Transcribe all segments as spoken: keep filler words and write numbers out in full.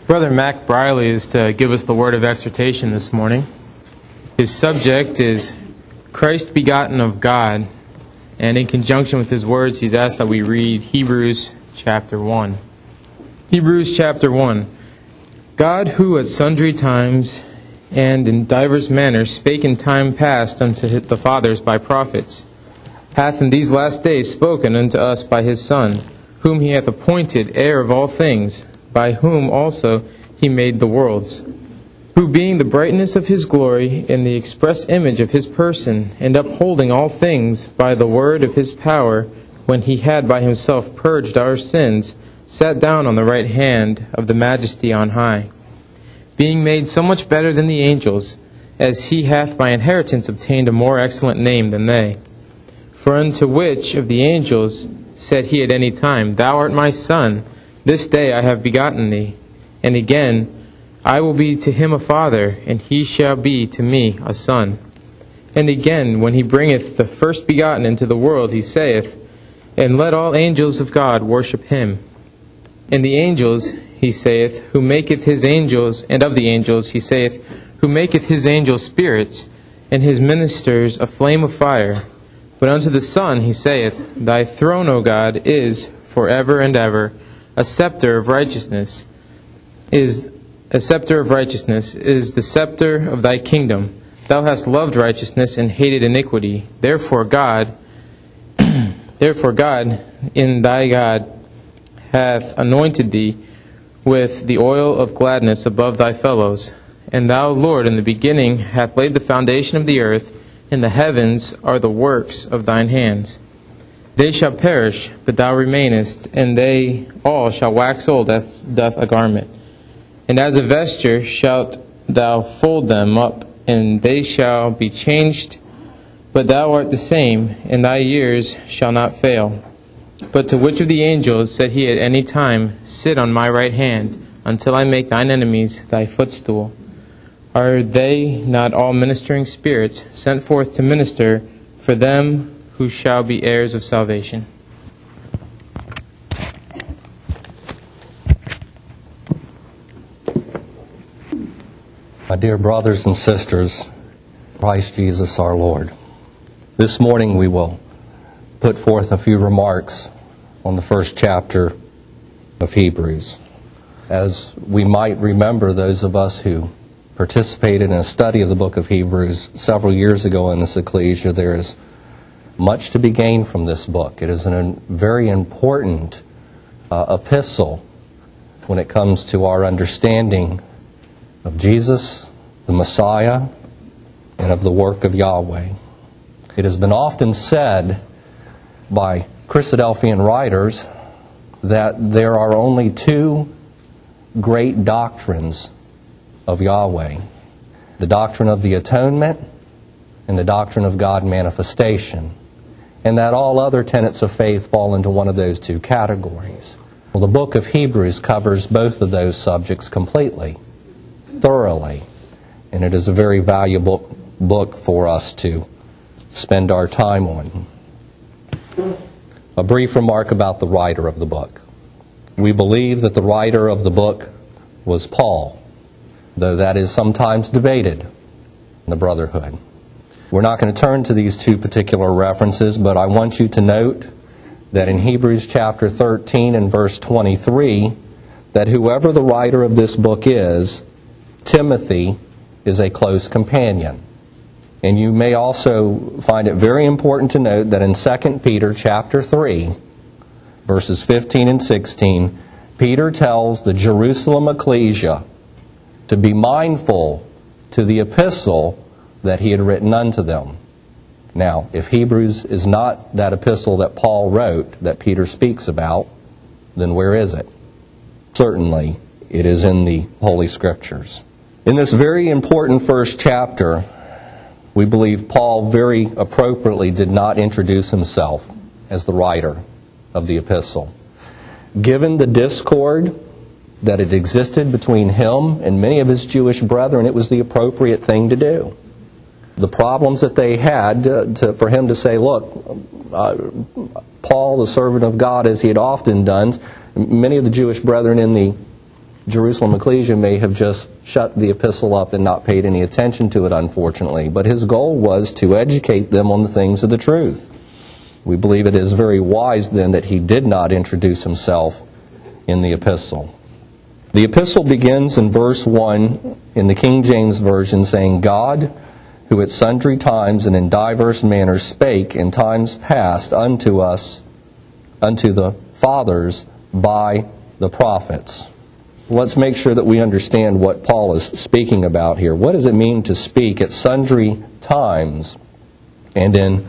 Brother Mac Briley is to give us the word of exhortation this morning. His subject is Christ begotten of God, and in conjunction with his words, he's asked that we read Hebrews chapter one. Hebrews chapter one. God, who at sundry times and in divers manners spake in time past unto the fathers by prophets, hath in these last days spoken unto us by his Son, whom he hath appointed heir of all things, by whom also he made the worlds, who being the brightness of his glory and the express image of his person, and upholding all things by the word of his power, when he had by himself purged our sins, sat down on the right hand of the majesty on high, being made so much better than the angels, as he hath by inheritance obtained a more excellent name than they. For unto which of the angels said he at any time, Thou art my Son, this day I have begotten thee? And again, I will be to him a father, and he shall be to me a son. And again, when he bringeth the first begotten into the world, he saith, And let all angels of God worship him. And the angels, he saith, who maketh his angels, and of the angels, he saith, who maketh his angels spirits, and his ministers a flame of fire. But unto the Son he saith, Thy throne, O God, is for ever and ever. A scepter of righteousness is a scepter of righteousness is the scepter of thy kingdom. Thou hast loved righteousness and hated iniquity. Therefore God, therefore God, in thy God, hath anointed thee with the oil of gladness above thy fellows. And thou, Lord, in the beginning hath laid the foundation of the earth, and the heavens are the works of thine hands. They shall perish, but thou remainest, and they all shall wax old as doth a garment. And as a vesture shalt thou fold them up, and they shall be changed, but thou art the same, and thy years shall not fail. But to which of the angels said he at any time, Sit on my right hand, until I make thine enemies thy footstool? Are they not all ministering spirits, sent forth to minister for them who shall be heirs of salvation? My dear brothers and sisters, Christ Jesus our Lord, this morning we will put forth a few remarks on the first chapter of Hebrews. As we might remember, those of us who participated in a study of the book of Hebrews several years ago in this ecclesia, there is much to be gained from this book. It is a very important uh, epistle when it comes to our understanding of Jesus, the Messiah, and of the work of Yahweh. It has been often said by Christadelphian writers that there are only two great doctrines of Yahweh: the doctrine of the atonement and the doctrine of God manifestation, and that all other tenets of faith fall into one of those two categories. Well, the book of Hebrews covers both of those subjects completely, thoroughly, and it is a very valuable book for us to spend our time on. A brief remark about the writer of the book. We believe that the writer of the book was Paul, though that is sometimes debated in the brotherhood. We're not going to turn to these two particular references, but I want you to note that in Hebrews chapter thirteen and verse twenty-three, that whoever the writer of this book is, Timothy is a close companion. And you may also find it very important to note that in Second Peter chapter three, verses fifteen and sixteen, Peter tells the Jerusalem ecclesia to be mindful to the epistle that he had written unto them. Now, if Hebrews is not that epistle that Paul wrote, that Peter speaks about, then where is it? Certainly, it is in the Holy Scriptures. In this very important first chapter, we believe Paul very appropriately did not introduce himself as the writer of the epistle. Given the discord that had existed between him and many of his Jewish brethren, it was the appropriate thing to do. The problems that they had uh, to, for him to say, look, uh, Paul, the servant of God, as he had often done, many of the Jewish brethren in the Jerusalem Ecclesia may have just shut the epistle up and not paid any attention to it, unfortunately. But his goal was to educate them on the things of the truth. We believe it is very wise, then, that he did not introduce himself in the epistle. The epistle begins in verse one in the King James Version, saying, God, who at sundry times and in divers manners spake in times past unto us, unto the fathers by the prophets. Let's make sure that we understand what Paul is speaking about here. What does it mean to speak at sundry times and in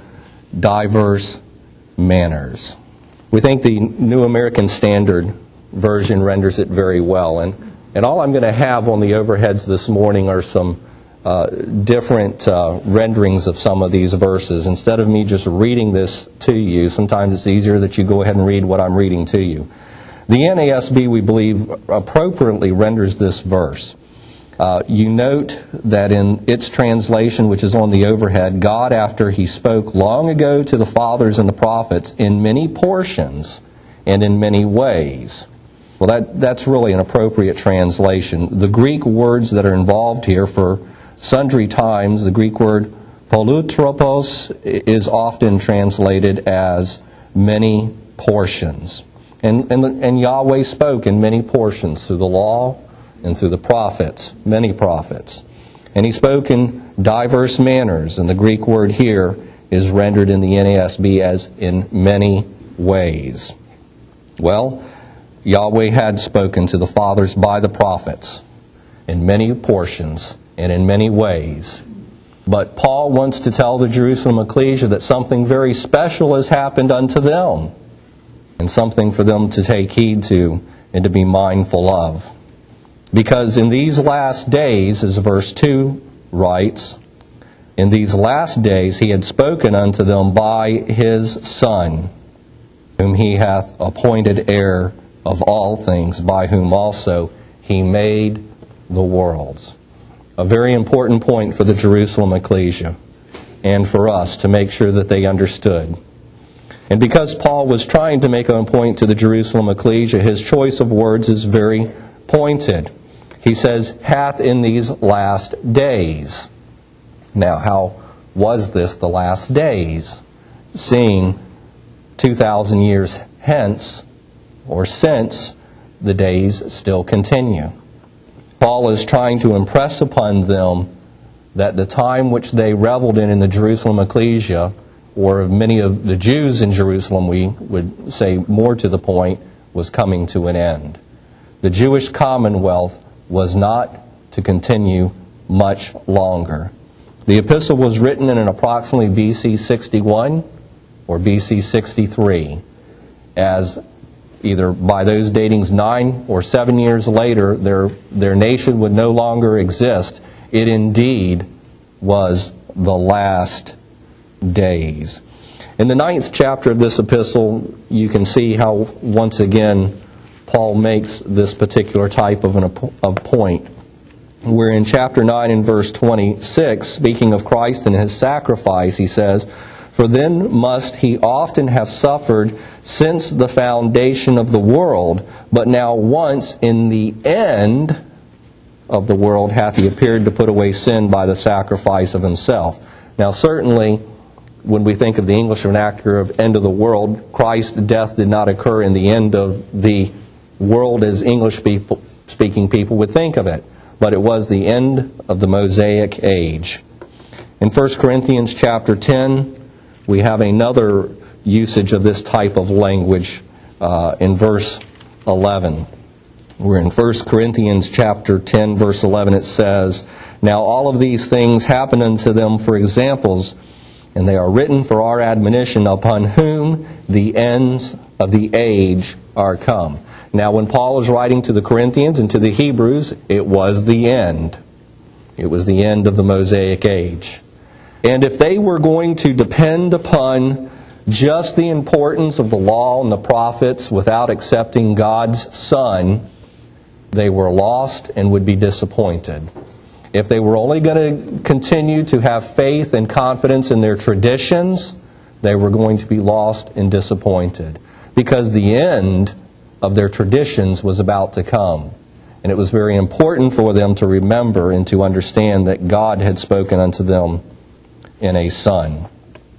diverse manners? We think the New American Standard Version renders it very well. And, and all I'm going to have on the overheads this morning are some uh, different uh, renderings of some of these verses. Instead of me just reading this to you, sometimes it's easier that you go ahead and read what I'm reading to you. The N A S B, we believe, appropriately renders this verse. Uh, you note that in its translation, which is on the overhead, God, after he spoke long ago to the fathers and the prophets in many portions and in many ways. Well, that, that's really an appropriate translation. The Greek words that are involved here for sundry times, the Greek word polutropos is often translated as many portions. And, and, and Yahweh spoke in many portions through the law and through the prophets, many prophets. And he spoke in diverse manners, and the Greek word here is rendered in the N A S B as in many ways. Well, Yahweh had spoken to the fathers by the prophets in many portions and in many ways. But Paul wants to tell the Jerusalem Ecclesia that something very special has happened unto them, and something for them to take heed to and to be mindful of. Because in these last days, as verse two writes, in these last days he had spoken unto them by his Son, whom he hath appointed heir of all things, by whom also he made the worlds. A very important point for the Jerusalem Ecclesia and for us to make sure that they understood. And because Paul was trying to make a point to the Jerusalem Ecclesia, his choice of words is very pointed. He says, hath in these last days. Now, how was this the last days? Seeing two thousand years hence, or since, the days still continue. Paul is trying to impress upon them that the time which they reveled in in the Jerusalem Ecclesia, or of many of the Jews in Jerusalem, we would say more to the point, was coming to an end. The Jewish commonwealth was not to continue much longer. The epistle was written in an approximately B C sixty-one or B C sixty-three, as either by those datings nine or seven years later, their, their nation would no longer exist. It indeed was the last days. In the ninth chapter of this epistle, you can see how, once again, Paul makes this particular type of, an, of point. Where in chapter nine and verse twenty-six, speaking of Christ and his sacrifice, he says, for then must he often have suffered since the foundation of the world, but now once in the end of the world hath he appeared to put away sin by the sacrifice of himself. Now certainly, when we think of the English vernacular of end of the world, Christ's death did not occur in the end of the world as English people, speaking people would think of it, but it was the end of the Mosaic age. In First Corinthians chapter ten, we have another usage of this type of language uh, in verse eleven. We're in First Corinthians chapter ten, verse eleven. It says, now all of these things happen unto them for examples, and they are written for our admonition, upon whom the ends of the age are come. Now, when Paul is writing to the Corinthians and to the Hebrews, it was the end. It was the end of the Mosaic age. And if they were going to depend upon just the importance of the law and the prophets without accepting God's Son, they were lost and would be disappointed. If they were only going to continue to have faith and confidence in their traditions, they were going to be lost and disappointed. Because the end of their traditions was about to come. And it was very important for them to remember and to understand that God had spoken unto them in a Son.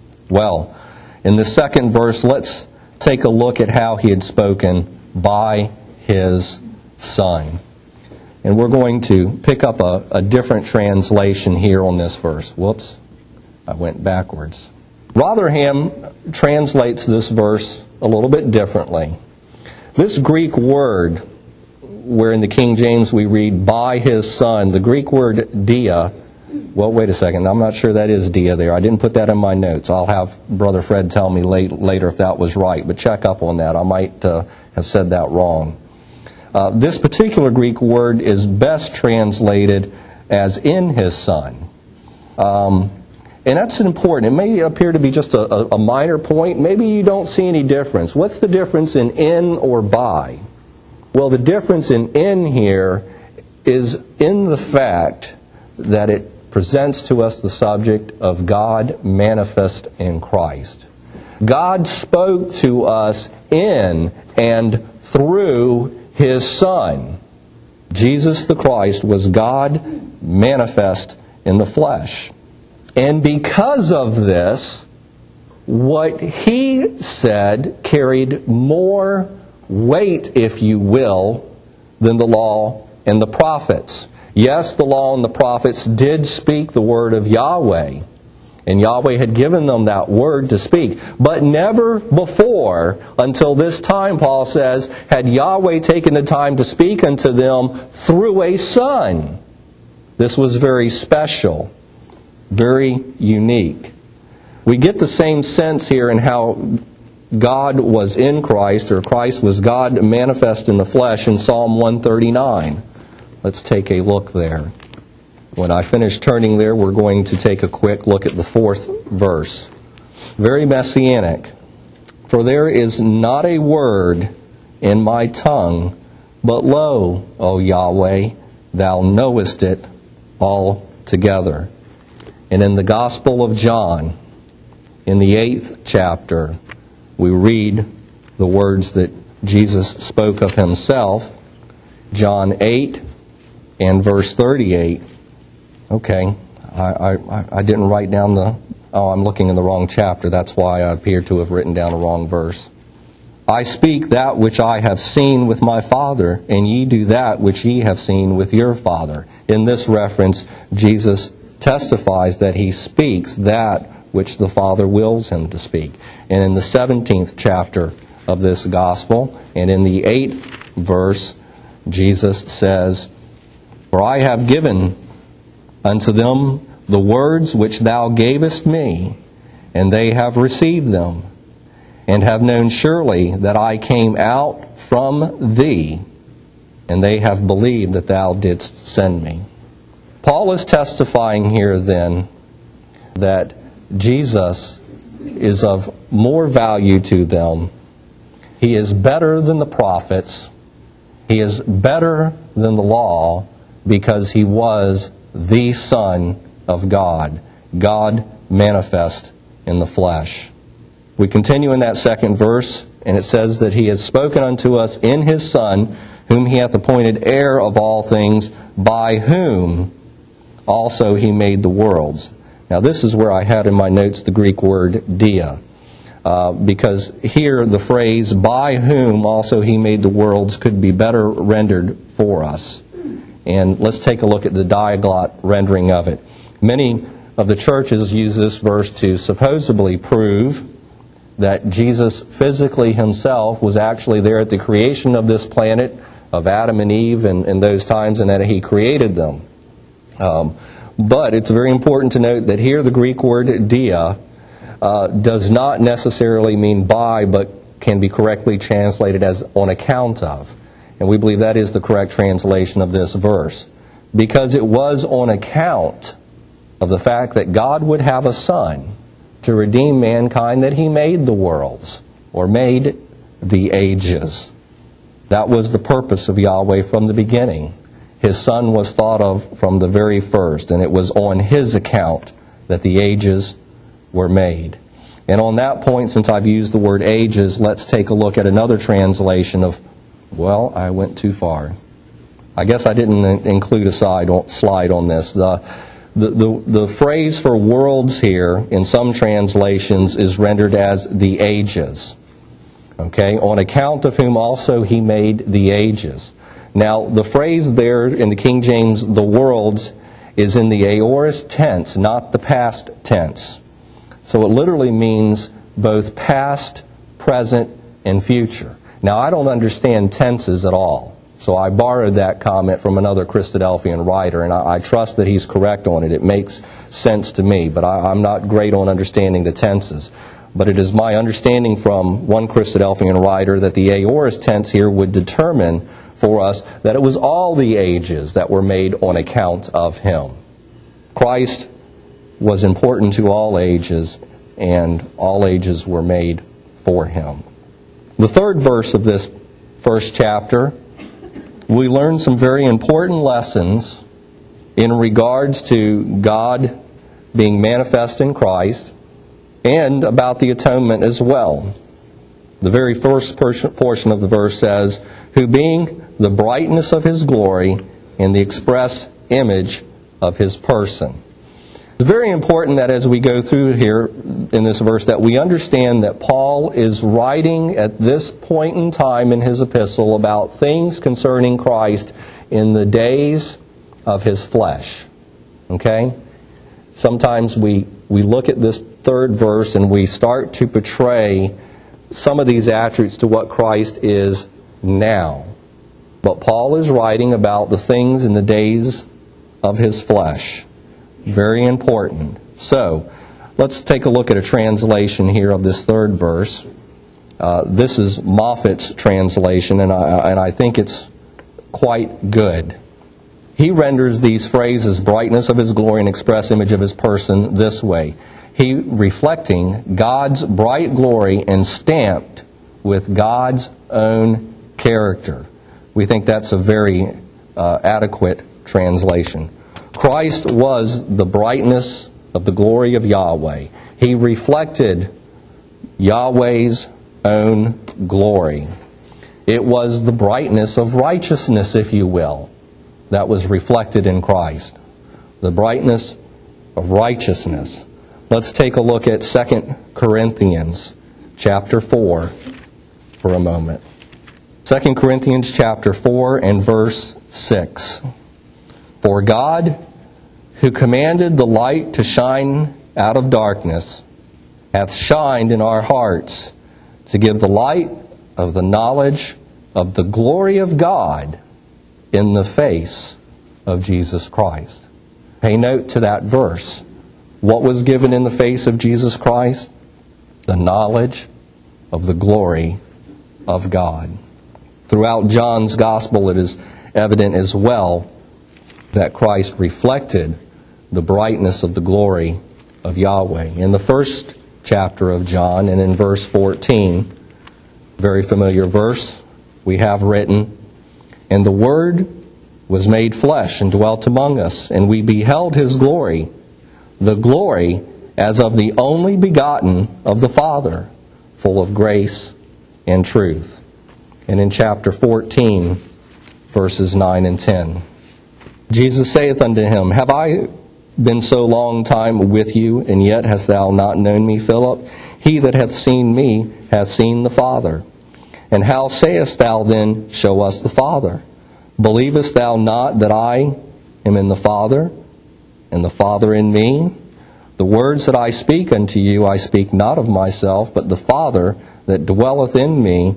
Well, in the second verse, let's take a look at how He had spoken by His Son. And we're going to pick up a, a different translation here on this verse. Whoops, I went backwards. Rotherham translates this verse a little bit differently. This Greek word, where in the King James we read, by His Son, the Greek word dia, well, wait a second, I'm not sure that is dia there. I didn't put that in my notes. I'll have Brother Fred tell me late, later if that was right, but check up on that. I might uh, have said that wrong. Uh, this particular Greek word is best translated as in His Son. Um, and that's important. It may appear to be just a, a, a minor point. Maybe you don't see any difference. What's the difference in in or by? Well, the difference in in here is in the fact that it presents to us the subject of God manifest in Christ. God spoke to us in and through His Son. Jesus the Christ was God manifest in the flesh. And because of this, what He said carried more weight, if you will, than the law and the prophets. Yes, the law and the prophets did speak the word of Yahweh, and Yahweh had given them that word to speak. But never before, until this time, Paul says, had Yahweh taken the time to speak unto them through a Son. This was very special, very unique. We get the same sense here in how God was in Christ, or Christ was God manifest in the flesh in Psalm one thirty-nine. Let's take a look there. When I finish turning there, we're going to take a quick look at the fourth verse. Very messianic. For there is not a word in my tongue, but lo, O Yahweh, Thou knowest it altogether. And in the Gospel of John, in the eighth chapter, we read the words that Jesus spoke of Himself. John eight and verse thirty-eight. Okay, I, I, I didn't write down the... Oh, I'm looking in the wrong chapter. That's why I appear to have written down the wrong verse. I speak that which I have seen with my Father, and ye do that which ye have seen with your father. In this reference, Jesus testifies that He speaks that which the Father wills Him to speak. And in the seventeenth chapter of this Gospel, and in the eighth verse, Jesus says, For I have given unto them the words which Thou gavest me, and they have received them, and have known surely that I came out from Thee, and they have believed that Thou didst send me. Paul is testifying here then that Jesus is of more value to them. He is better than the prophets. He is better than the law because He was the Son of God, God manifest in the flesh. We continue in that second verse, and it says that He has spoken unto us in His Son, whom He hath appointed heir of all things, by whom also He made the worlds. Now this is where I had in my notes the Greek word dia, uh, because here the phrase, by whom also He made the worlds, could be better rendered for us. And let's take a look at the diaglot rendering of it. Many of the churches use this verse to supposedly prove that Jesus physically Himself was actually there at the creation of this planet, of Adam and Eve and, and those times, and that He created them. Um, but it's very important to note that here the Greek word dia uh, does not necessarily mean by, but can be correctly translated as on account of. And we believe that is the correct translation of this verse. Because it was on account of the fact that God would have a Son to redeem mankind that He made the worlds, or made the ages. That was the purpose of Yahweh from the beginning. His Son was thought of from the very first, and it was on His account that the ages were made. And on that point, since I've used the word ages, let's take a look at another translation of, well, I went too far. I guess I didn't include a side on, slide on this. The, the, the, the phrase for worlds here in some translations is rendered as the ages. Okay, on account of whom also he made the ages. Now, the phrase there in the King James, the worlds, is in the aorist tense, not the past tense. So it literally means both past, present, and future. Now, I don't understand tenses at all. So I borrowed that comment from another Christadelphian writer, and I, I trust that he's correct on it. It makes sense to me, but I, I'm not great on understanding the tenses. But it is my understanding from one Christadelphian writer that the aorist tense here would determine for us that it was all the ages that were made on account of him. Christ was important to all ages, and all ages were made for him. The third verse of this first chapter, we learn some very important lessons in regards to God being manifest in Christ and about the atonement as well. The very first portion of the verse says, who being the brightness of his glory and the express image of his person. It's very important that as we go through here in this verse that we understand that Paul is writing at this point in time in his epistle about things concerning Christ in the days of his flesh. Okay? Sometimes we, we look at this third verse and we start to portray some of these attributes to what Christ is now. But Paul is writing about the things in the days of his flesh. Very important. So, let's take a look at a translation here of this third verse. Uh, this is Moffat's translation, and I, and I think it's quite good. He renders these phrases, brightness of his glory and express image of his person, this way. He reflecting God's bright glory and stamped with God's own character. We think that's a very uh, adequate translation. Christ was the brightness of the glory of Yahweh. He reflected Yahweh's own glory. It was the brightness of righteousness, if you will, that was reflected in Christ. The brightness of righteousness. Let's take a look at Second Corinthians chapter four for a moment. Second Corinthians chapter four and verse six. For God, who commanded the light to shine out of darkness, hath shined in our hearts to give the light of the knowledge of the glory of God in the face of Jesus Christ. Pay note to that verse. What was given in the face of Jesus Christ? The knowledge of the glory of God. Throughout John's Gospel, it is evident as well that Christ reflected the brightness of the glory of Yahweh. In the first chapter of John and in verse fourteen, very familiar verse, we have written, and the Word was made flesh and dwelt among us, and we beheld His glory, the glory as of the only begotten of the Father, full of grace and truth. And in chapter fourteen, verses nine and ten, Jesus saith unto him, Have I been so long time with you, and yet hast thou not known me, Philip? He that hath seen me hath seen the Father. And how sayest thou then, Show us the Father? Believest thou not that I am in the Father, and the Father in me? The words that I speak unto you, I speak not of myself, but the Father that dwelleth in me,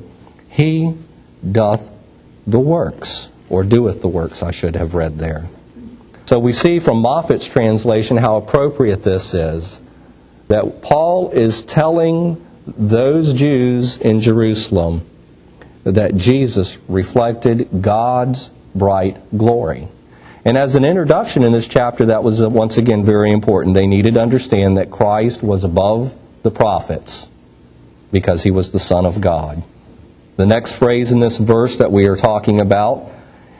He doth the works, or doeth the works, I should have read there. So we see from Moffat's translation how appropriate this is, that Paul is telling those Jews in Jerusalem that Jesus reflected God's bright glory. And as an introduction in this chapter, that was once again very important. They needed to understand that Christ was above the prophets because He was the Son of God. The next phrase in this verse that we are talking about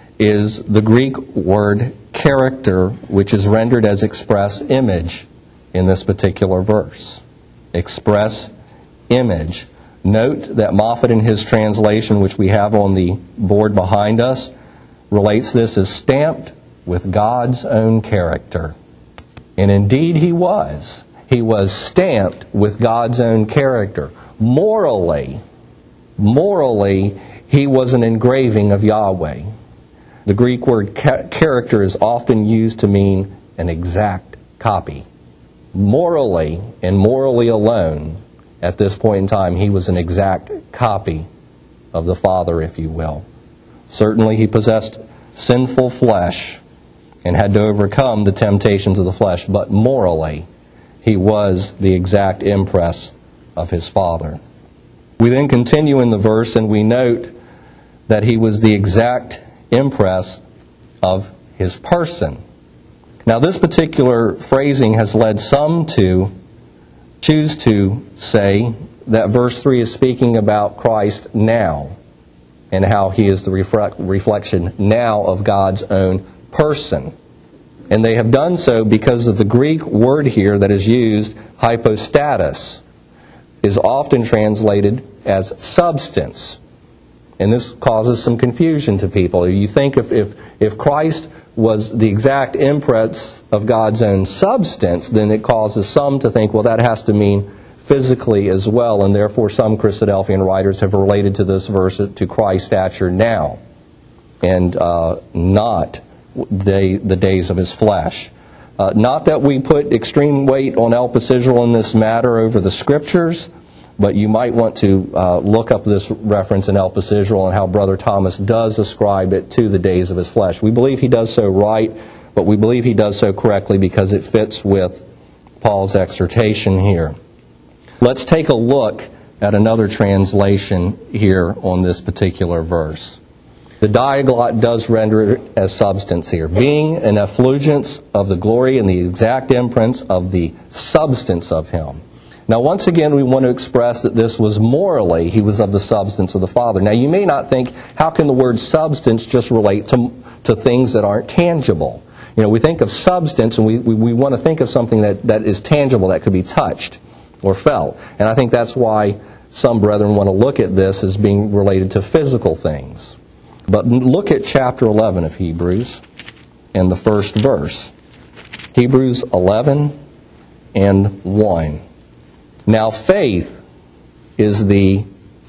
is the Greek word character, which is rendered as express image in this particular verse. Express image. Note that Moffat in his translation, which we have on the board behind us, relates this as stamped with God's own character. And indeed he was. He was stamped with God's own character. Morally, morally, he was an engraving of Yahweh. The Greek word ca- character is often used to mean an exact copy. Morally, and morally alone, at this point in time, he was an exact copy of the Father, if you will. Certainly he possessed sinful flesh and had to overcome the temptations of the flesh, but morally, he was the exact impress of his Father. We then continue in the verse and we note that he was the exact impress of his person. Now this particular phrasing has led some to choose to say that verse three is speaking about Christ now and how he is the reflect, reflection now of God's own person. And they have done so because of the Greek word here that is used, hypostatus, is often translated as substance. And this causes some confusion to people. You think if, if, if Christ was the exact impress of God's own substance, then it causes some to think, well, that has to mean physically as well, and therefore some Christadelphian writers have related to this verse to Christ's stature now, and uh, not the, the days of his flesh. Uh, not that we put extreme weight on El Pasidral in this matter over the Scriptures, but you might want to uh, look up this reference in El Pasidral and how Brother Thomas does ascribe it to the days of his flesh. We believe he does so right, but we believe he does so correctly because it fits with Paul's exhortation here. Let's take a look at another translation here on this particular verse. The Diaglott does render it as substance here, being an effulgence of the glory and the exact imprint of the substance of him. Now, once again, we want to express that this was morally, he was of the substance of the Father. Now, you may not think, how can the word substance just relate to, to things that aren't tangible? You know, we think of substance, and we, we, we want to think of something that, that is tangible, that could be touched or felt. And I think that's why some brethren want to look at this as being related to physical things. But look at chapter eleven of Hebrews and the first verse. Hebrews eleven and one. Now faith is the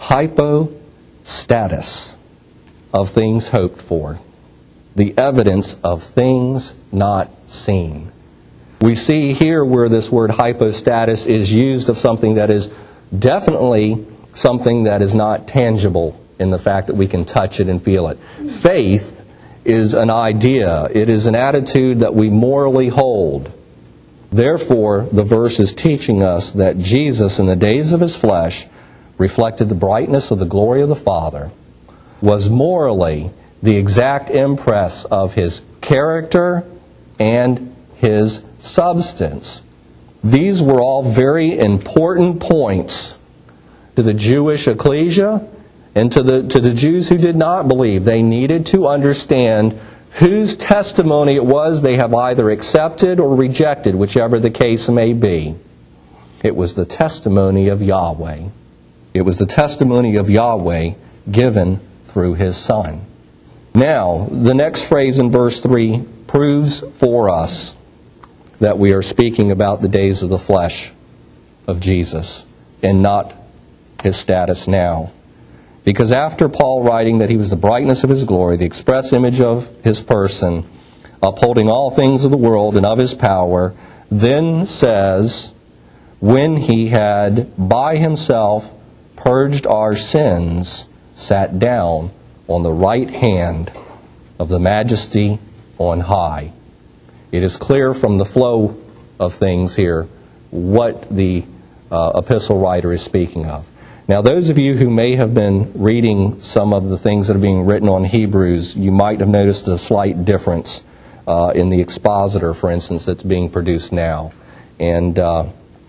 hypostatus of things hoped for, the evidence of things not seen. We see here where this word hypostatus is used of something that is definitely something that is not tangible in the fact that we can touch it and feel it. Faith is an idea. It is an attitude that we morally hold. Therefore, the verse is teaching us that Jesus, in the days of his flesh, reflected the brightness of the glory of the Father, was morally the exact impress of his character and his substance. These were all very important points to the Jewish ecclesia and to the, to the Jews who did not believe. They needed to understand whose testimony it was they have either accepted or rejected, whichever the case may be. It was the testimony of Yahweh. It was the testimony of Yahweh given through his Son. Now, the next phrase in verse three proves for us that we are speaking about the days of the flesh of Jesus and not his status now. Because after Paul writing that he was the brightness of his glory, the express image of his person, upholding all things of the world and of his power, then says, when he had by himself purged our sins, sat down on the right hand of the majesty on high. It is clear from the flow of things here what the uh, epistle writer is speaking of. Now, those of you who may have been reading some of the things that are being written on Hebrews, you might have noticed a slight difference uh, in the expositor, for instance, that's being produced now. And uh,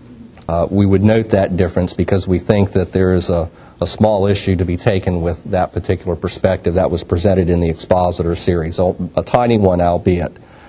uh, we would note that difference because we think that there is a, a small issue to be taken with that particular perspective that was presented in the expositor series. A tiny one, albeit,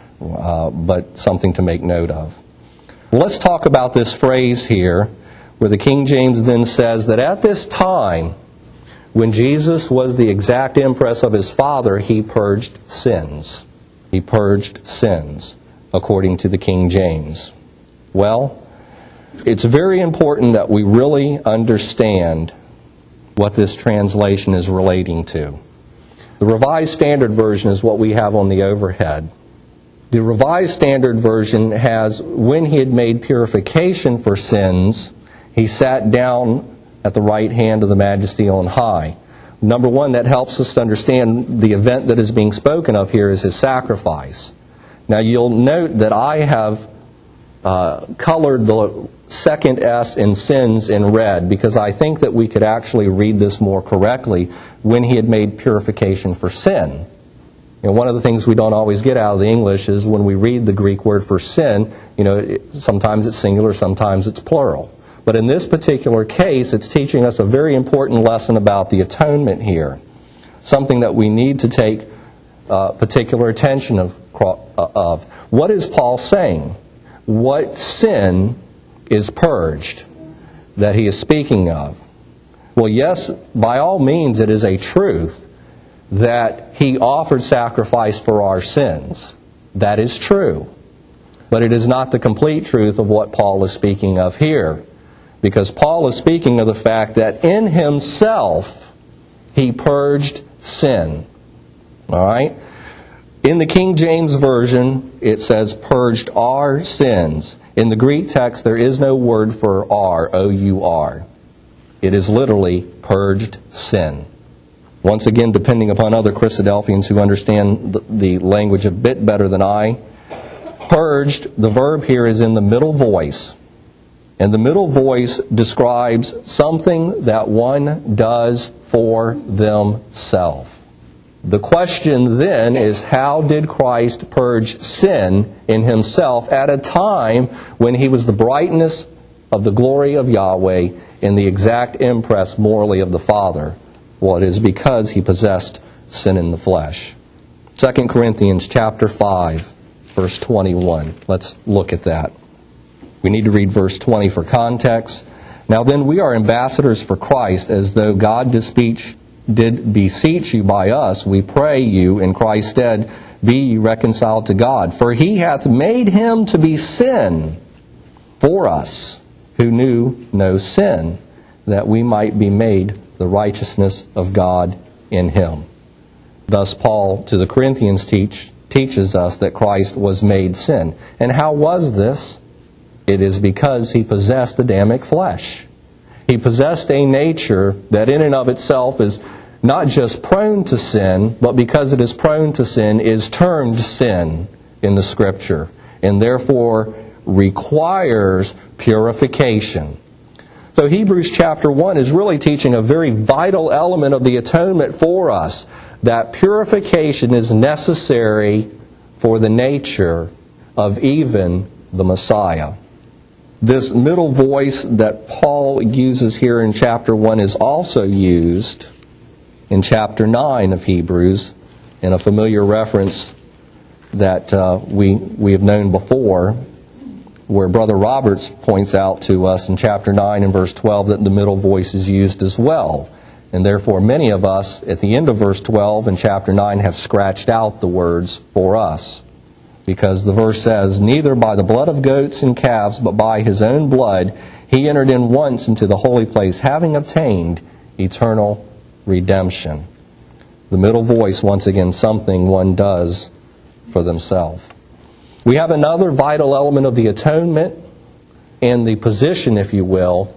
uh, but something to make note of. Well, let's talk about this phrase here, where the King James then says that at this time, When Jesus was the exact impress of his Father, he purged sins. He purged sins, according to the King James. Well, it's very important that we really understand what this translation is relating to. The Revised Standard Version is what we have on the overhead. The Revised Standard Version has, when he had made purification for sins, he sat down at the right hand of the Majesty on high. Number one, that helps us to understand the event that is being spoken of here is his sacrifice. Now you'll note that I have uh, colored the second S in sins in red, because I think that we could actually read this more correctly, when he had made purification for sin. And one of the things we don't always get out of the English is when we read the Greek word for sin, you know, it, sometimes it's singular, sometimes it's plural. But in this particular case, it's teaching us a very important lesson about the atonement here. Something that we need to take uh, particular attention of, of. What is Paul saying? What sin is purged that he is speaking of? Well, yes, by all means it is a truth that he offered sacrifice for our sins. That is true. But it is not the complete truth of what Paul is speaking of here. Because Paul is speaking of the fact that in himself he purged sin. All right? In the King James Version, it says purged our sins. In the Greek text, there is no word for R, O U R. It is literally purged sin. Once again, depending upon other Christadelphians who understand the, the language a bit better than I, purged, the verb here is in the middle voice. And the middle voice describes something that one does for themselves. The question then is, how did Christ purge sin in himself at a time when he was the brightness of the glory of Yahweh and the exact impress morally of the Father? Well, it is because he possessed sin in the flesh. Second Corinthians chapter five, verse twenty-one. Let's look at that. We need to read verse twenty for context. Now then, we are ambassadors for Christ, as though God did speech, did beseech you by us. We pray you in Christ's stead, be ye reconciled to God. For he hath made him to be sin for us, who knew no sin, that we might be made the righteousness of God in him. Thus Paul to the Corinthians teach, teaches us that Christ was made sin. And how was this? It is because he possessed Adamic flesh. He possessed a nature that in and of itself is not just prone to sin, but because it is prone to sin, is termed sin in the Scripture, and therefore requires purification. So Hebrews chapter one is really teaching a very vital element of the atonement for us, that purification is necessary for the nature of even the Messiah. This middle voice that Paul uses here in chapter one is also used in chapter nine of Hebrews, in a familiar reference that uh, we, we have known before, where Brother Roberts points out to us in chapter nine and verse twelve that the middle voice is used as well. And therefore many of us at the end of verse twelve in chapter nine have scratched out the words for us. Because the verse says, neither by the blood of goats and calves, but by his own blood, he entered in once into the holy place, having obtained eternal redemption. The middle voice, once again, something one does for themselves. We have another vital element of the atonement and the position, if you will,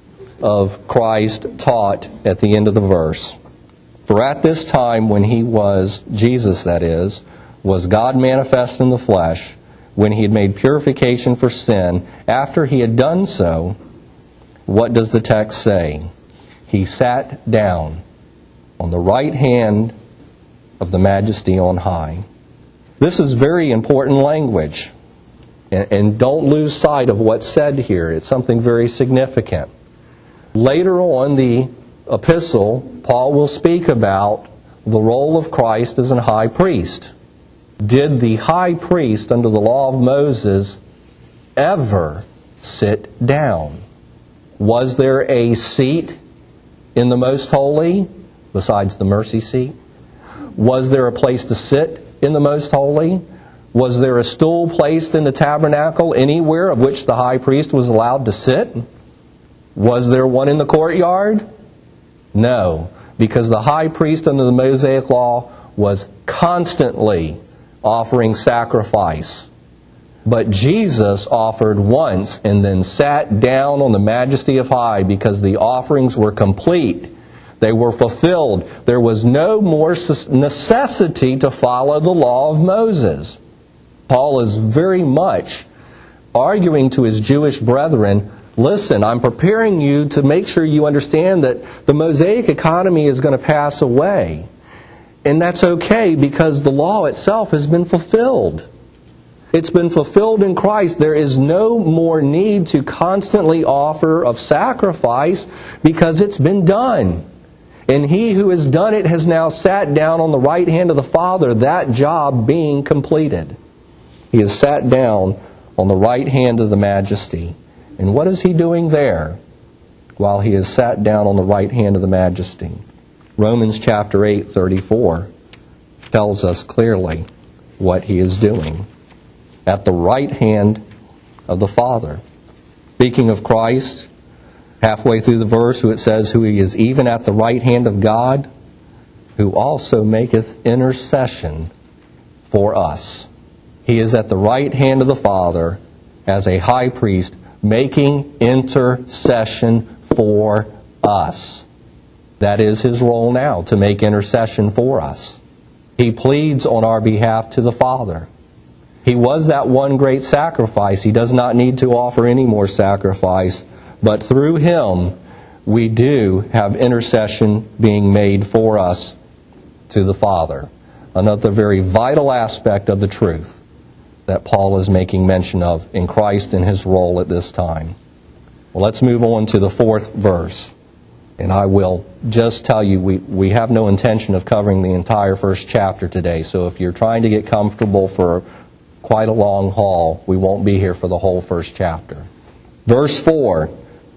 of Christ taught at the end of the verse. For at this time when he was, Jesus that is, was God manifest in the flesh, when he had made purification for sin, after he had done so, what does the text say? He sat down on the right hand of the Majesty on high. This is very important language. And, and don't lose sight of what's said here. It's something very significant. Later on the epistle, Paul will speak about the role of Christ as a high priest. Did the high priest under the law of Moses ever sit down? Was there a seat in the most holy? besides the mercy seat? Was there a place to sit in the most holy? Was there a stool placed in the tabernacle anywhere of which the high priest was allowed to sit? Was there one in the courtyard? No, because the high priest under the Mosaic law was constantly offering sacrifice. But Jesus offered once and then sat down on the majesty of high because the offerings were complete. They were fulfilled. There was no more necessity to follow the law of Moses. Paul is very much arguing to his Jewish brethren, listen, I'm preparing you to make sure you understand that the Mosaic economy is going to pass away. And that's okay because the law itself has been fulfilled. It's been fulfilled in Christ. There is no more need to constantly offer of sacrifice because it's been done. And He who has done it has now sat down on the right hand of the Father, that job being completed. He has sat down on the right hand of the Majesty. And what is He doing there while He has sat down on the right hand of the Majesty? Romans chapter eight, thirty-four tells us clearly what He is doing. At the right hand of the Father. Speaking of Christ, halfway through the verse, it says, who He is even at the right hand of God, who also maketh intercession for us. He is at the right hand of the Father as a high priest, making intercession for us. That is His role now, to make intercession for us. He pleads on our behalf to the Father. He was that one great sacrifice. He does not need to offer any more sacrifice. But through Him, we do have intercession being made for us to the Father. Another very vital aspect of the truth that Paul is making mention of in Christ and His role at this time. Well, let's move on to the fourth verse. And I will just tell you, we, we have no intention of covering the entire first chapter today. So if you're trying to get comfortable for quite a long haul, we won't be here for the whole first chapter. Verse four,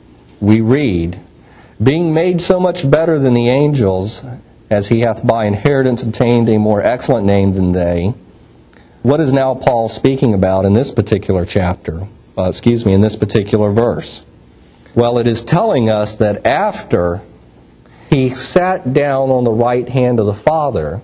we read, being made so much better than the angels, as He hath by inheritance obtained a more excellent name than they. What is now Paul speaking about in this particular chapter? Uh, excuse me, in this particular verse? Well, it is telling us that after He sat down on the right hand of the Father,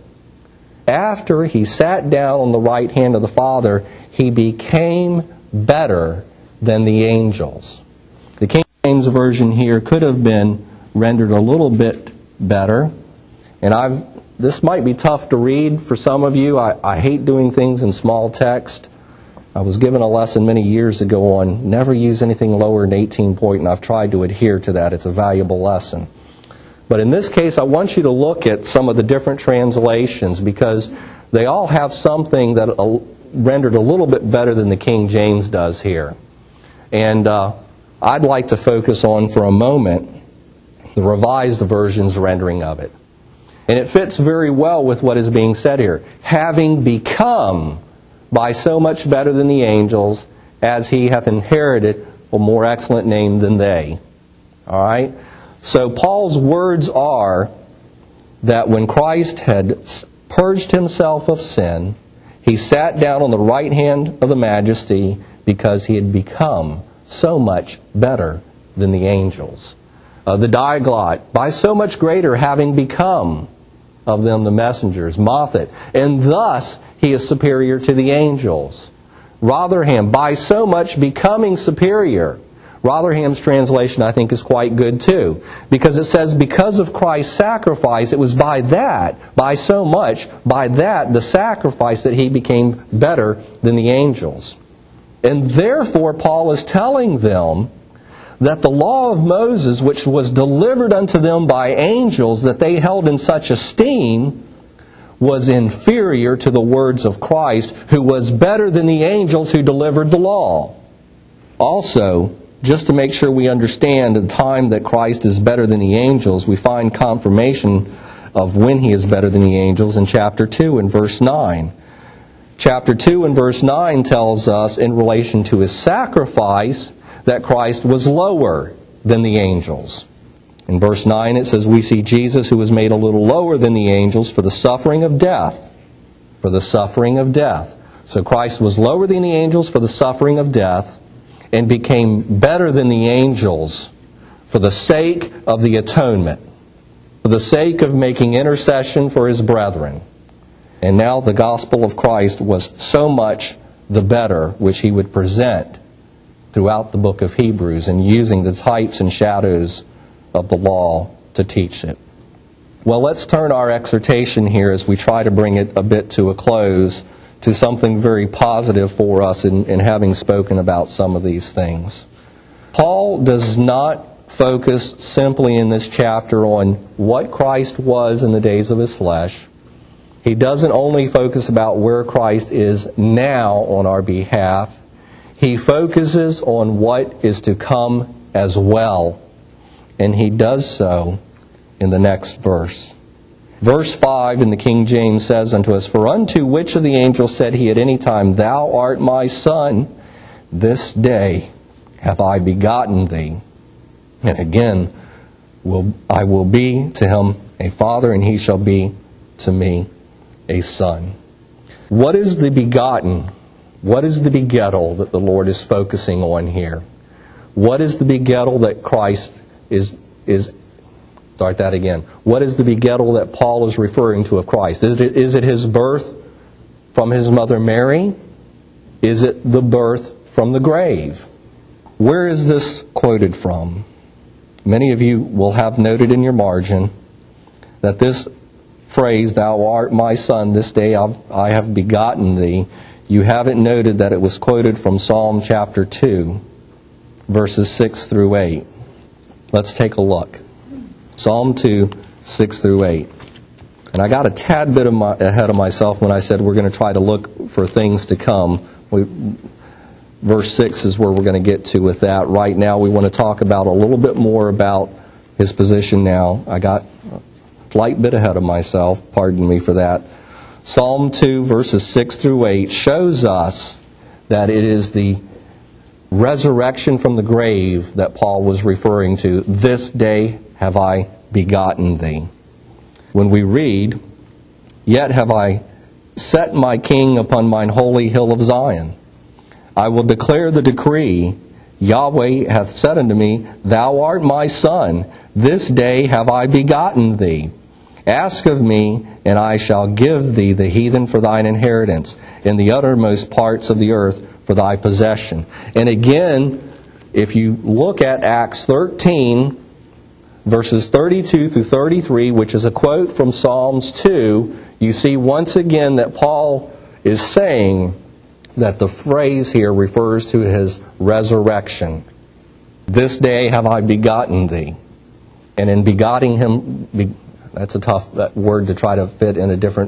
after He sat down on the right hand of the Father, He became better than the angels. The King James Version here could have been rendered a little bit better. And I've this might be tough to read for some of you. I, I hate doing things in small text. I was given a lesson many years ago on never use anything lower than eighteen point, and I've tried to adhere to that. It's a valuable lesson. But in this case, I want you to look at some of the different translations because they all have something that uh, rendered a little bit better than the King James does here. And uh, I'd like to focus on for a moment the Revised Version's rendering of it. And it fits very well with what is being said here. Having become by so much better than the angels, as He hath inherited a more excellent name than they. All right? So Paul's words are that when Christ had purged Himself of sin, He sat down on the right hand of the Majesty because He had become so much better than the angels. Uh, the Diaglott, by so much greater having become of them the messengers, Moffat, and thus He is superior to the angels. Rotherham, by so much becoming superior. Rotherham's translation, I think, is quite good too. Because it says, because of Christ's sacrifice, it was by that, by so much, by that, the sacrifice, that He became better than the angels. And therefore, Paul is telling them that the law of Moses, which was delivered unto them by angels that they held in such esteem, was inferior to the words of Christ, who was better than the angels who delivered the law. Also, just to make sure we understand the time that Christ is better than the angels, we find confirmation of when He is better than the angels in chapter two and verse nine. Chapter two and verse nine tells us in relation to His sacrifice that Christ was lower than the angels. In verse nine it says, we see Jesus who was made a little lower than the angels for the suffering of death. For the suffering of death. So Christ was lower than the angels for the suffering of death and became better than the angels for the sake of the atonement, for the sake of making intercession for His brethren. And now the gospel of Christ was so much the better, which He would present throughout the book of Hebrews and using the types and shadows of the law to teach it. Well, let's turn our exhortation here as we try to bring it a bit to a close to something very positive for us in, in having spoken about some of these things. Paul does not focus simply in this chapter on what Christ was in the days of His flesh. He doesn't only focus about where Christ is now on our behalf. He focuses on what is to come as well. And he does so in the next verse. Verse five in the King James says unto us, for unto which of the angels said He at any time, Thou art my Son, this day have I begotten thee. And again, will I will be to him a father, and he shall be to me a son. What is the begotten? What is the begettal that the Lord is focusing on here? What is the begettal that Christ is is start that again. What is the begettal that Paul is referring to of Christ? Is it, is it His birth from His mother Mary? Is it the birth from the grave? Where is this quoted from? Many of you will have noted in your margin that this phrase, Thou art my Son, this day I've, I have begotten thee, you haven't noted that it was quoted from Psalm chapter two, verses six through eight. Let's take a look. Psalm two, six through eight. And I got a tad bit of my, ahead of myself when I said we're going to try to look for things to come. We, verse six is where we're going to get to with that. Right now we want to talk about a little bit more about His position now. I got a slight bit ahead of myself. Pardon me for that. Psalm two, verses six through eight shows us that it is the resurrection from the grave that Paul was referring to. This day have I begotten thee. When we read, Yet have I set my king upon mine holy hill of Zion. I will declare the decree. Yahweh hath said unto me, Thou art my son. This day have I begotten thee. Ask of me, and I shall give thee the heathen for thine inheritance, in the uttermost parts of the earth for thy possession. And again, if you look at Acts thirteen, verses thirty-two through thirty-three, which is a quote from Psalms two, you see once again that Paul is saying that the phrase here refers to His resurrection. This day have I begotten thee. And in begetting Him, that's a tough word to try to fit in a different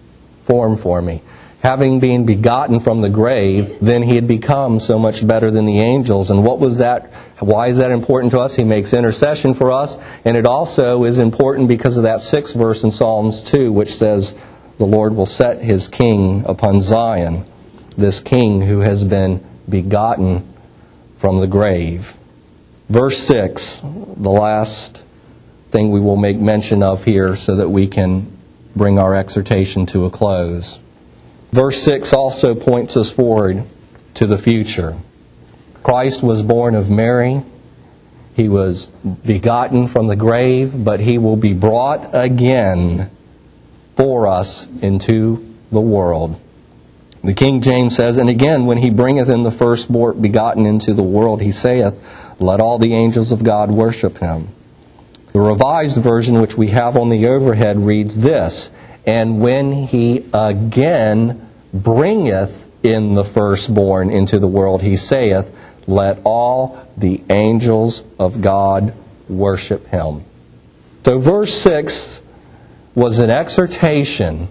form for me. Having been begotten from the grave, then He had become so much better than the angels. And what was that? Why is that important to us? He makes intercession for us. And it also is important because of that sixth verse in Psalms two, which says, The Lord will set His king upon Zion, this king who has been begotten from the grave. Verse six, the last thing we will make mention of here so that we can bring our exhortation to a close. Verse six also points us forward to the future. Christ was born of Mary. He was begotten from the grave, but He will be brought again for us into the world. The King James says, And again, when He bringeth in the firstborn begotten into the world, He saith, Let all the angels of God worship Him. The Revised Version, which we have on the overhead, reads this, And when He again bringeth in the firstborn into the world, He saith, Let all the angels of God worship Him. So verse six was an exhortation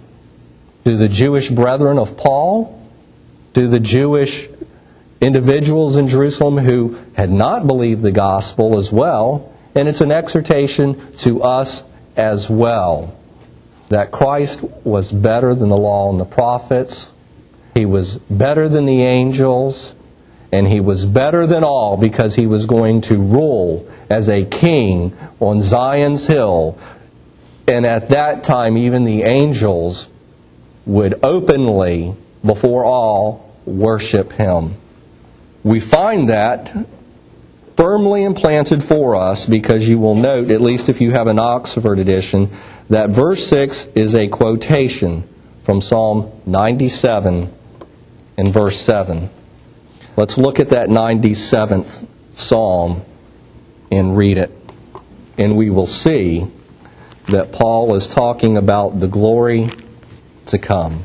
to the Jewish brethren of Paul, to the Jewish individuals in Jerusalem who had not believed the gospel as well, and it's an exhortation to us as well, that Christ was better than the law and the prophets. He was better than the angels. And he was better than all because he was going to rule as a king on Zion's hill. And at that time, even the angels would openly, before all, worship him. We find that firmly implanted for us because you will note, at least if you have an Oxford edition, that verse six is a quotation from Psalm ninety-seven and verse seven. Let's look at that ninety-seventh Psalm and read it. And we will see that Paul is talking about the glory to come.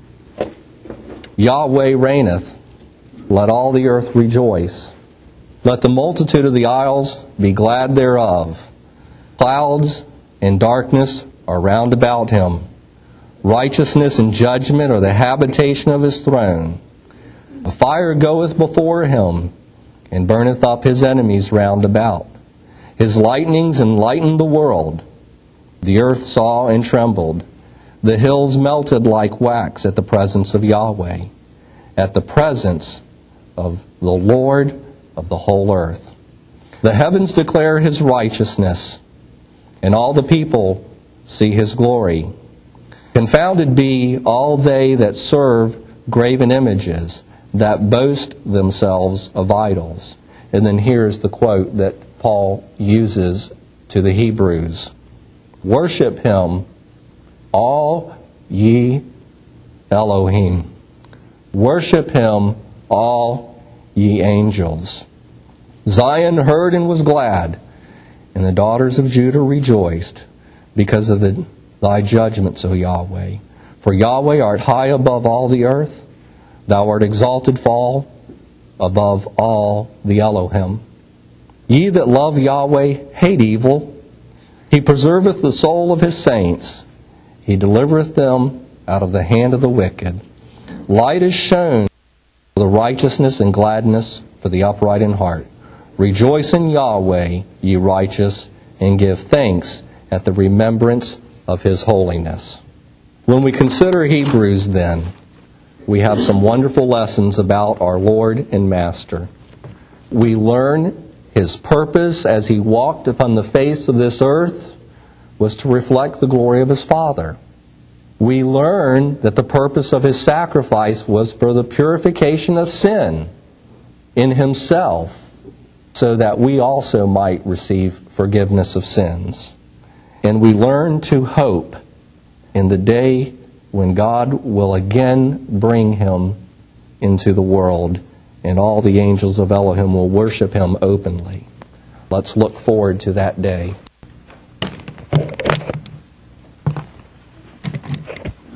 Yahweh reigneth, let all the earth rejoice. Let the multitude of the isles be glad thereof. Clouds and darkness are round about him. Righteousness and judgment are the habitation of his throne. A fire goeth before him, and burneth up his enemies round about. His lightnings enlightened the world. The earth saw and trembled. The hills melted like wax at the presence of Yahweh, at the presence of the Lord of the whole earth. The heavens declare his righteousness, and all the people see his glory. Confounded be all they that serve graven images, that boast themselves of idols. And then here's the quote that Paul uses to the Hebrews. Worship him, all ye Elohim. Worship him, all ye angels. Zion heard and was glad, and the daughters of Judah rejoiced because of the, thy judgments, O Yahweh. For Yahweh art high above all the earth. Thou art exalted far above all the Elohim. Ye that love Yahweh hate evil. He preserveth the soul of his saints. He delivereth them out of the hand of the wicked. Light is shown for the righteousness and gladness for the upright in heart. Rejoice in Yahweh, ye righteous, and give thanks at the remembrance of his holiness. When we consider Hebrews, then, we have some wonderful lessons about our Lord and Master. We learn his purpose as he walked upon the face of this earth was to reflect the glory of his Father. We learn that the purpose of his sacrifice was for the purification of sin in himself, so that we also might receive forgiveness of sins. And we learn to hope in the day when God will again bring him into the world, and all the angels of Elohim will worship him openly. Let's look forward to that day.